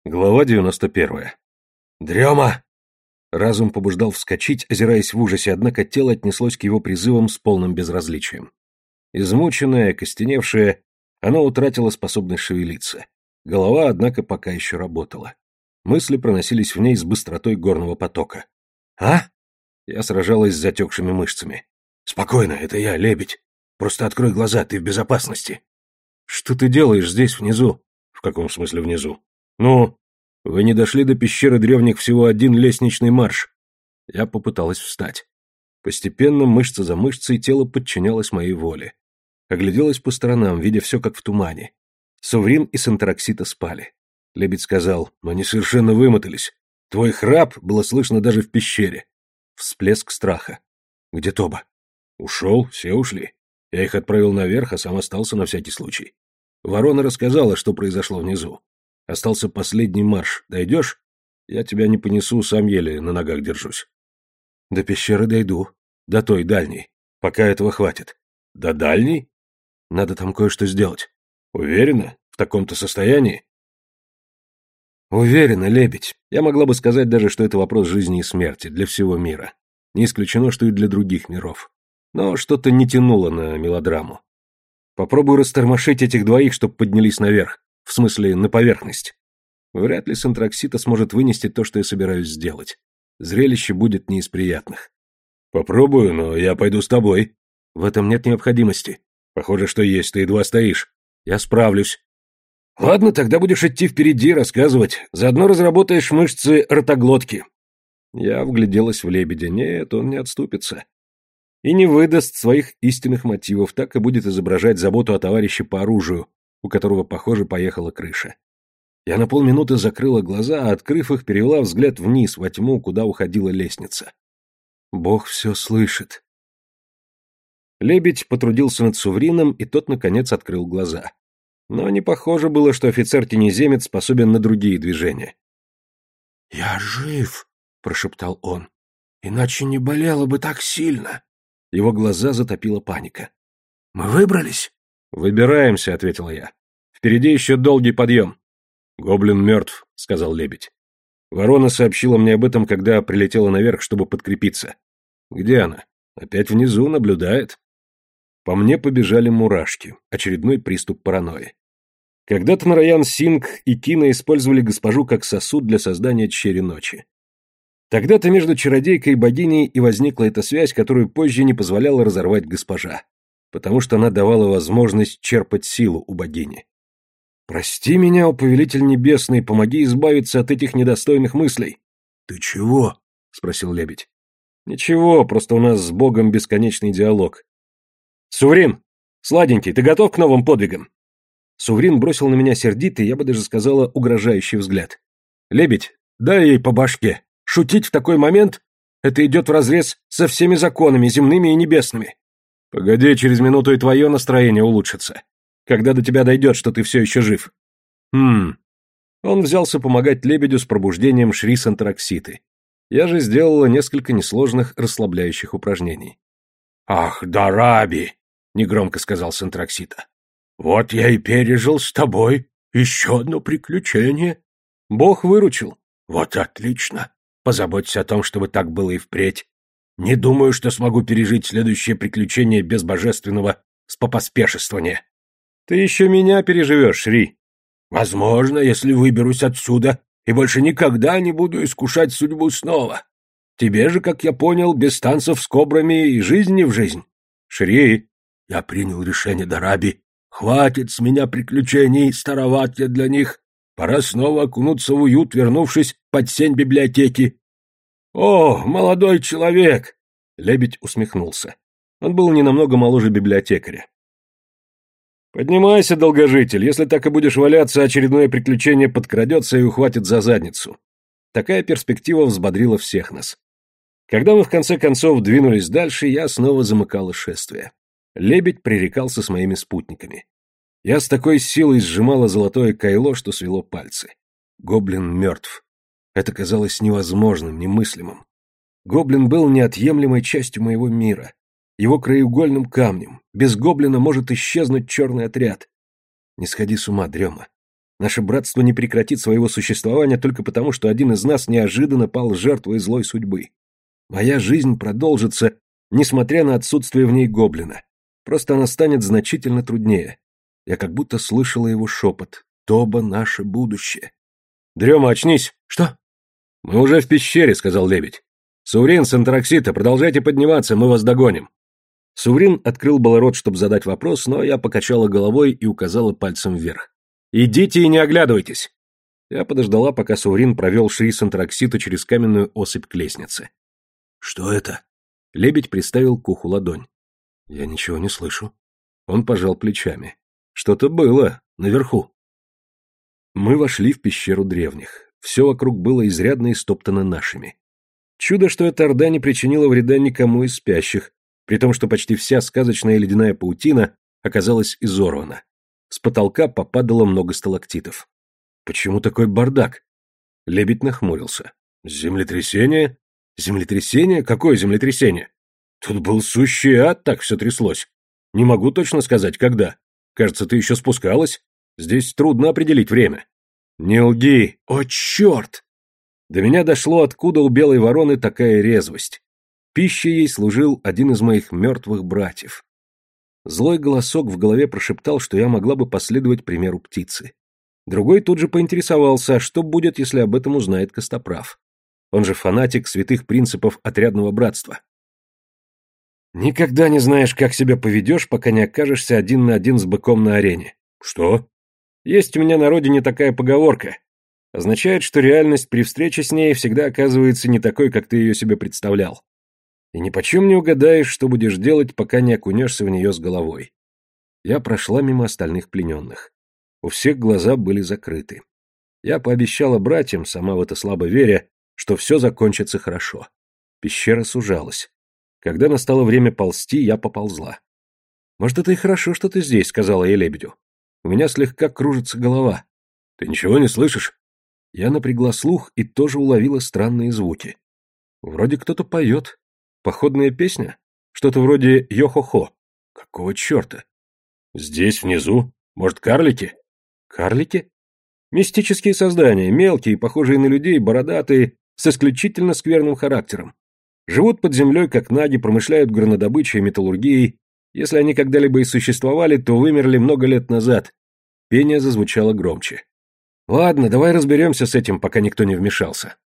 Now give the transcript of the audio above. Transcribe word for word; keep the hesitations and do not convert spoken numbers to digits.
Глава девяносто первая. «Дрема!» Разум побуждал вскочить, озираясь в ужасе, однако тело отнеслось к его призывам с полным безразличием. Измученное, окостеневшее, оно утратило способность шевелиться. Голова, однако, пока еще работала. Мысли проносились в ней с быстротой горного потока. «А?» Я сражалась с затекшими мышцами. «Спокойно, это я, лебедь. Просто открой глаза, ты в безопасности». «Что ты делаешь здесь, внизу?» «В каком смысле внизу?» «Ну, вы не дошли до пещеры древних всего один лестничный марш». Я попыталась встать. Постепенно, мышца за мышцей, тело подчинялось моей воле. Огляделась по сторонам, видя все как в тумане. Суврин и Сантараксита спали. Лебедь сказал: «Но они совершенно вымотались. Твой храп было слышно даже в пещере». Всплеск страха. «Где Тоба?» «Ушел, все ушли. Я их отправил наверх, а сам остался на всякий случай. Ворона рассказала, что произошло внизу. Остался последний марш. Дойдешь? Я тебя не понесу, сам еле на ногах держусь». «До пещеры дойду. До той дальней. Пока этого хватит». «До дальней?» «Надо там кое-что сделать». «Уверена? В таком-то состоянии?» «Уверена, лебедь. Я могла бы сказать даже, что это вопрос жизни и смерти для всего мира. Не исключено, что и для других миров. Но что-то не тянуло на мелодраму. Попробую растормошить этих двоих, чтоб поднялись наверх. В смысле, на поверхность. Вряд ли Сантараксита сможет вынести то, что я собираюсь сделать. Зрелище будет не из приятных». «Попробую, но я пойду с тобой». «В этом нет необходимости». «Похоже, что есть, ты едва стоишь». «Я справлюсь». «Ладно, тогда будешь идти впереди, рассказывать. Заодно разработаешь мышцы ротоглотки». Я вгляделась в лебедя. Нет, он не отступится. И не выдаст своих истинных мотивов, так и будет изображать заботу о товарище по оружию, у которого, похоже, поехала крыша. Я на полминуты закрыла глаза, а, открыв их, перевела взгляд вниз, во тьму, куда уходила лестница. Бог все слышит. Лебедь потрудился над Суврином, и тот, наконец, открыл глаза. Но не похоже было, что офицер-тенеземец способен на другие движения. «Я жив», — прошептал он, — «иначе не болело бы так сильно». Его глаза затопила паника. «Мы выбрались?» «Выбираемся», — ответила я. «Впереди еще долгий подъем». «Гоблин мертв», — сказал лебедь. «Ворона сообщила мне об этом, когда прилетела наверх, чтобы подкрепиться». «Где она?» «Опять внизу, наблюдает». По мне побежали мурашки. Очередной приступ паранойи. Когда-то Нараян Синг и Кина использовали госпожу как сосуд для создания Черри Ночи. Тогда-то между чародейкой и богиней и возникла эта связь, которую позже не позволяла разорвать госпожа, потому что она давала возможность черпать силу у богини. «Прости меня, о повелитель небесный, помоги избавиться от этих недостойных мыслей». «Ты чего?» — спросил лебедь. «Ничего, просто у нас с Богом бесконечный диалог». «Суврин! Сладенький, ты готов к новым подвигам?» Суврин бросил на меня сердитый, я бы даже сказала, угрожающий взгляд. «Лебедь, дай ей по башке. Шутить в такой момент — это идет вразрез со всеми законами, земными и небесными. Погоди, через минуту и твое настроение улучшится. Когда до тебя дойдет, что ты все еще жив». «Хм...» Он взялся помогать лебедю с пробуждением Шри Сантаракситы. Я же сделала несколько несложных расслабляющих упражнений. «Ах, Дараби!» — негромко сказал Сантараксита. «Вот я и пережил с тобой еще одно приключение». «Бог выручил». «Вот отлично. Позаботься о том, чтобы так было и впредь. Не думаю, что смогу пережить следующее приключение без божественного спопоспешествования». «Ты еще меня переживешь, Шри». «Возможно, если выберусь отсюда и больше никогда не буду искушать судьбу снова. Тебе же, как я понял, без танцев с кобрами и жизнь не в жизнь». «Шри». «Я принял решение, Дараби. Хватит с меня приключений, староват я для них. Пора снова окунуться в уют, вернувшись под сень библиотеки». «О, молодой человек!» Лебедь усмехнулся. Он был не намного моложе библиотекаря. «Поднимайся, долгожитель, если так и будешь валяться, очередное приключение подкрадется и ухватит за задницу». Такая перспектива взбодрила всех нас. Когда мы в конце концов двинулись дальше, я снова замыкала шествие. Лебедь пререкался с моими спутниками. Я с такой силой сжимала золотое кайло, что свело пальцы. Гоблин мертв. Это казалось невозможным, немыслимым. Гоблин был неотъемлемой частью моего мира, его краеугольным камнем. Без гоблина может исчезнуть черный отряд. Не сходи с ума, Дрема. Наше братство не прекратит своего существования только потому, что один из нас неожиданно пал жертвой злой судьбы. Моя жизнь продолжится, несмотря на отсутствие в ней гоблина. Просто она станет значительно труднее. Я как будто слышала его шепот. Тоба — наше будущее. Дрема, очнись. Что? Мы уже в пещере, сказал лебедь. Саурин с Антараксита, продолжайте подниматься, мы вас догоним. Саурин открыл было рот, чтобы задать вопрос, но я покачала головой и указала пальцем вверх. «Идите и не оглядывайтесь!» Я подождала, пока Саурин провел Шри с Антараксита через каменную осыпь к лестнице. «Что это?» Лебедь приставил к уху ладонь. «Я ничего не слышу». Он пожал плечами. «Что-то было наверху». Мы вошли в пещеру древних. Все вокруг было изрядно истоптано нашими. Чудо, что эта орда не причинила вреда никому из спящих, при том, что почти вся сказочная ледяная паутина оказалась изорвана. С потолка попадало много сталактитов. Почему такой бардак? Лебедь нахмурился. Землетрясение? Землетрясение? Какое землетрясение? Тут был сущий ад, так все тряслось. Не могу точно сказать, когда. Кажется, ты еще спускалась. Здесь трудно определить время. Не лги! О, черт! До меня дошло, откуда у белой вороны такая резвость. Пищей ей служил один из моих мертвых братьев. Злой голосок в голове прошептал, что я могла бы последовать примеру птицы. Другой тут же поинтересовался, а что будет, если об этом узнает Костоправ. Он же фанатик святых принципов отрядного братства. Никогда не знаешь, как себя поведешь, пока не окажешься один на один с быком на арене. Что? Есть у меня на родине такая поговорка. Означает, что реальность при встрече с ней всегда оказывается не такой, как ты ее себе представлял. И ни почем не угадаешь, что будешь делать, пока не окунешься в нее с головой. Я прошла мимо остальных плененных. У всех глаза были закрыты. Я пообещала братьям, сама в это слабо веря, что все закончится хорошо. Пещера сужалась. Когда настало время ползти, я поползла. «Может, это и хорошо, что ты здесь», — сказала я лебедю. «У меня слегка кружится голова». «Ты ничего не слышишь?» Я напрягла слух и тоже уловила странные звуки. Вроде кто-то поет. Походная песня? Что-то вроде «Йо-хо-хо». Какого черта? Здесь, внизу. Может, карлики? Карлики? Мистические создания, мелкие, похожие на людей, бородатые, с исключительно скверным характером. Живут под землей, как наги, промышляют горнодобычей и металлургией. Если они когда-либо и существовали, то вымерли много лет назад. Пение зазвучало громче. Ладно, давай разберемся с этим, пока никто не вмешался.